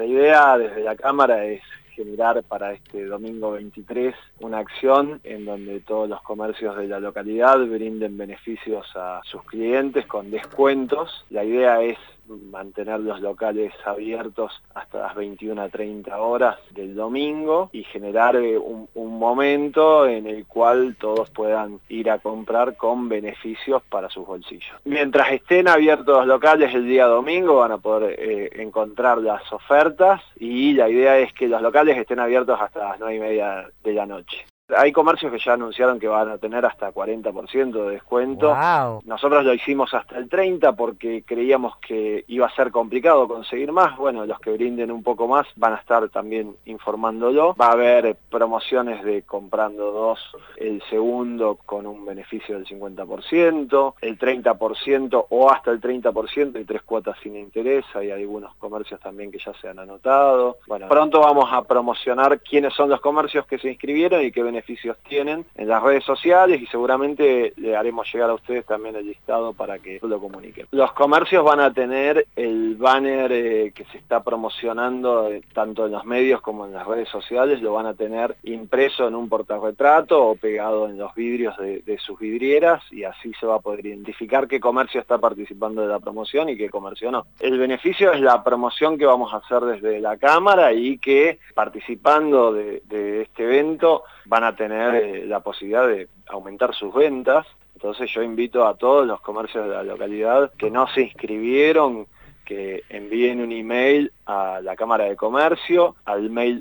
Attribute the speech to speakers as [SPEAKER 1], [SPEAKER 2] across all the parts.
[SPEAKER 1] idea desde la Cámara es generar para este domingo 23 una acción en donde todos los comercios de la localidad brinden beneficios a sus clientes con descuentos. La idea es mantener los locales abiertos hasta las 21:30 horas del domingo y generar un momento en el cual todos puedan ir a comprar con beneficios para sus bolsillos. Mientras estén abiertos los locales el día domingo van a poder encontrar las ofertas y la idea es que los locales estén abiertos hasta las 9:30 de la noche. Hay comercios que ya anunciaron que van a tener hasta 40% de descuento.
[SPEAKER 2] Wow.
[SPEAKER 1] Nosotros lo hicimos hasta el 30% porque creíamos que iba a ser complicado conseguir más. Bueno, los que brinden un poco más van a estar también informándolo. Va a haber promociones de comprando dos, el segundo con un beneficio del 50%, el 30% o hasta el 30% y 3 cuotas sin interés. Hay algunos comercios también que ya se han anotado. Bueno, pronto vamos a promocionar quiénes son los comercios que se inscribieron y qué beneficios tienen en las redes sociales y seguramente le haremos llegar a ustedes también el listado para que lo comuniquen. Los comercios van a tener el banner que se está promocionando tanto en los medios como en las redes sociales, lo van a tener impreso en un portarretrato o pegado en los vidrios de sus vidrieras y así se va a poder identificar qué comercio está participando de la promoción y qué comercio no. El beneficio es la promoción que vamos a hacer desde la Cámara y que participando de este evento van a tener la posibilidad de aumentar sus ventas. Entonces yo invito a todos los comercios de la localidad que no se inscribieron, que envíen un email a la Cámara de Comercio, al mail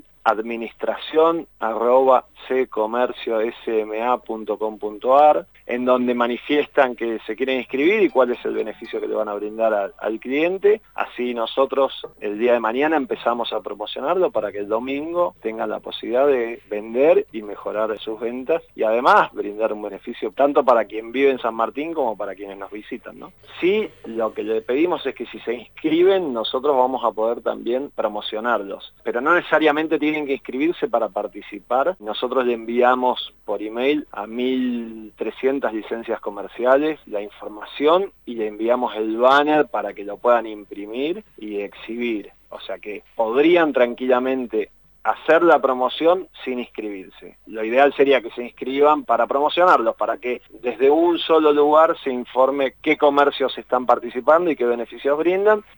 [SPEAKER 1] administración@ccomerciosma.com.ar, en donde manifiestan que se quieren inscribir y cuál es el beneficio que le van a brindar al cliente. Así nosotros el día de mañana empezamos a promocionarlo para que el domingo tengan la posibilidad de vender y mejorar sus ventas y además brindar un beneficio tanto para quien vive en San Martín como para quienes nos visitan, ¿no? Sí, lo que le pedimos es que si se inscriben nosotros vamos a poder también promocionarlos, pero no necesariamente tienen que inscribirse para participar. Nosotros le enviamos por email a 1.300 licencias comerciales la información y le enviamos el banner para que lo puedan imprimir y exhibir. O sea que podrían tranquilamente hacer la promoción sin inscribirse. Lo ideal sería que se inscriban para promocionarlos, para que desde un solo lugar se informe qué comercios están participando y qué beneficios brindan.